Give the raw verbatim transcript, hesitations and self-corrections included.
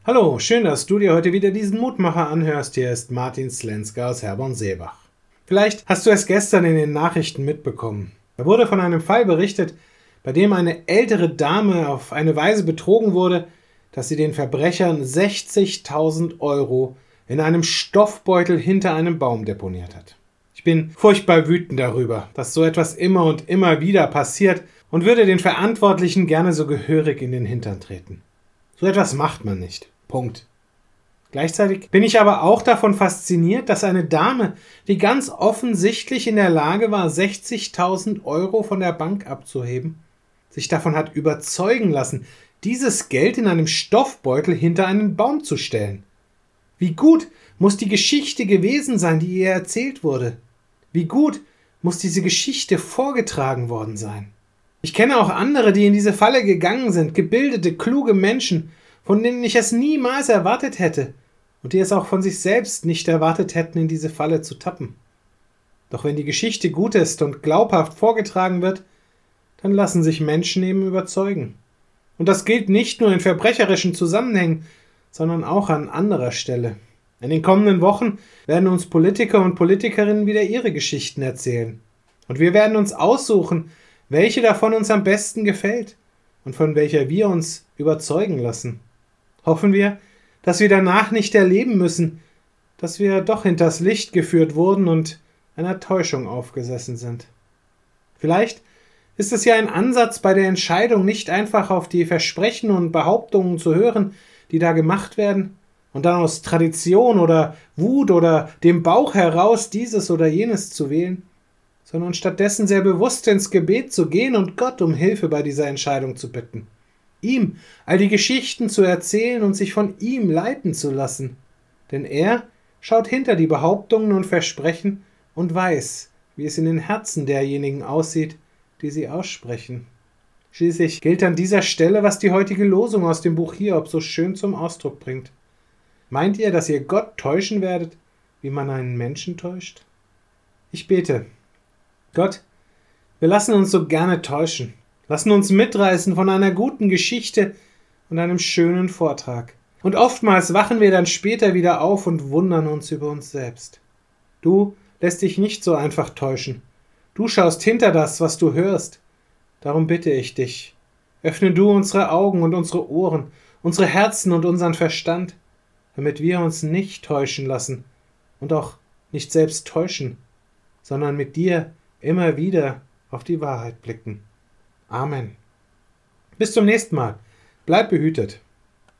Hallo, schön, dass du dir heute wieder diesen Mutmacher anhörst. Hier ist Martin Slenska aus Herborn-Seebach. Vielleicht hast du es gestern in den Nachrichten mitbekommen. Da wurde von einem Fall berichtet, bei dem eine ältere Dame auf eine Weise betrogen wurde, dass sie den Verbrechern sechzigtausend Euro in einem Stoffbeutel hinter einem Baum deponiert hat. Ich bin furchtbar wütend darüber, dass so etwas immer und immer wieder passiert und würde den Verantwortlichen gerne so gehörig in den Hintern treten. So etwas macht man nicht. Punkt. Gleichzeitig bin ich aber auch davon fasziniert, dass eine Dame, die ganz offensichtlich in der Lage war, sechzigtausend Euro von der Bank abzuheben, sich davon hat überzeugen lassen, dieses Geld in einem Stoffbeutel hinter einen Baum zu stellen. Wie gut muss die Geschichte gewesen sein, die ihr erzählt wurde? Wie gut muss diese Geschichte vorgetragen worden sein? Ich kenne auch andere, die in diese Falle gegangen sind, gebildete, kluge Menschen, von denen ich es niemals erwartet hätte und die es auch von sich selbst nicht erwartet hätten, in diese Falle zu tappen. Doch wenn die Geschichte gut ist und glaubhaft vorgetragen wird, dann lassen sich Menschen eben überzeugen. Und das gilt nicht nur in verbrecherischen Zusammenhängen, sondern auch an anderer Stelle. In den kommenden Wochen werden uns Politiker und Politikerinnen wieder ihre Geschichten erzählen. Und wir werden uns aussuchen, welche davon uns am besten gefällt und von welcher wir uns überzeugen lassen. Hoffen wir, dass wir danach nicht erleben müssen, dass wir doch hinters Licht geführt wurden und einer Täuschung aufgesessen sind. Vielleicht ist es ja ein Ansatz bei der Entscheidung, nicht einfach auf die Versprechen und Behauptungen zu hören, die da gemacht werden, und dann aus Tradition oder Wut oder dem Bauch heraus dieses oder jenes zu wählen, sondern stattdessen sehr bewusst ins Gebet zu gehen und Gott um Hilfe bei dieser Entscheidung zu bitten. Ihm all die Geschichten zu erzählen und sich von ihm leiten zu lassen. Denn er schaut hinter die Behauptungen und Versprechen und weiß, wie es in den Herzen derjenigen aussieht, die sie aussprechen. Schließlich gilt an dieser Stelle, was die heutige Losung aus dem Buch Hiob so schön zum Ausdruck bringt. Meint ihr, dass ihr Gott täuschen werdet, wie man einen Menschen täuscht? Ich bete. Gott, wir lassen uns so gerne täuschen, lassen uns mitreißen von einer guten Geschichte und einem schönen Vortrag. Und oftmals wachen wir dann später wieder auf und wundern uns über uns selbst. Du lässt dich nicht so einfach täuschen. Du schaust hinter das, was du hörst. Darum bitte ich dich, öffne du unsere Augen und unsere Ohren, unsere Herzen und unseren Verstand, damit wir uns nicht täuschen lassen und auch nicht selbst täuschen, sondern mit dir immer wieder auf die Wahrheit blicken. Amen. Bis zum nächsten Mal. Bleib behütet.